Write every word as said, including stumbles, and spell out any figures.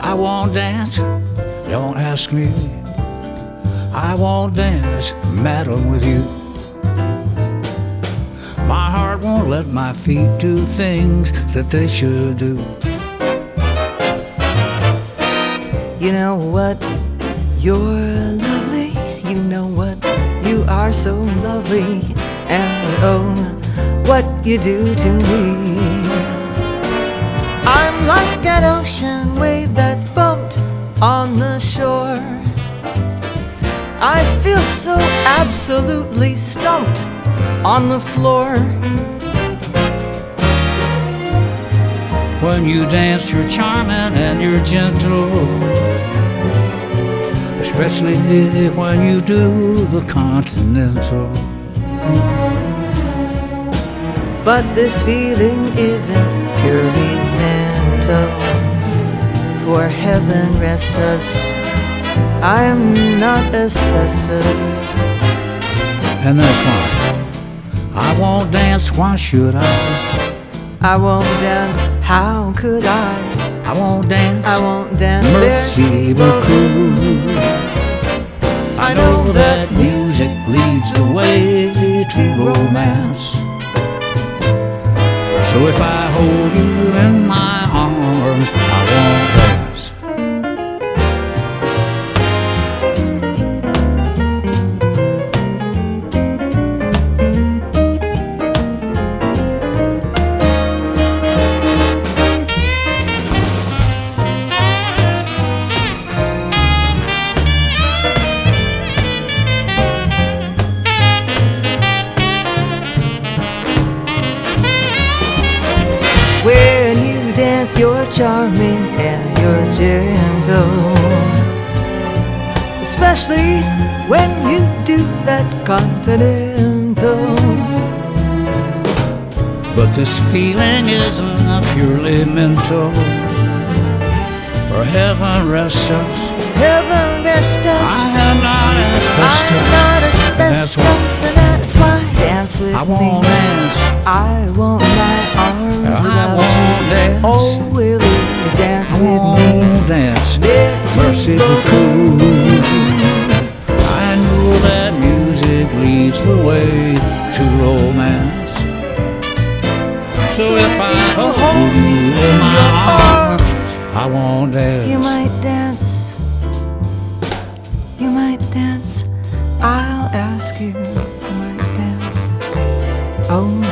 I won't dance, don't ask me. I won't dance, meddling with you. My heart won't let my feet do things that they should do. You know what? You're lovely. You know what? You are so lovely. And oh, what you do to me. I'm like an ocean wave that's bumped on the shore. I feel so absolutely stumped on the floor. When you dance, you're charming and you're gentle, especially when you do the continental. But this feeling isn't purely mental. For heaven rest us, I'm not asbestos. And that's why I won't dance, why should I? I won't dance, how could I? I won't dance, I won't dance, merci beaucoup. I know that music leads the way to romance. So if I hold you in my arms, I won't dance. When you dance, you're charming and you're gentle, especially when you do that continental. But this feeling isn't purely mental. For heaven rest us, Heaven rest us, I am not asbestos. I'm not asbestos, and that's why dance with I me. won't dance, I won't lie arms I without won't you. dance. Oh, will you dance I with me? won't dance, merci beaucoup. I know that music leads the way to romance. So if I hold you in my arms, I won't dance. You might dance, you might dance, I'll ask you, you might dance. Oh,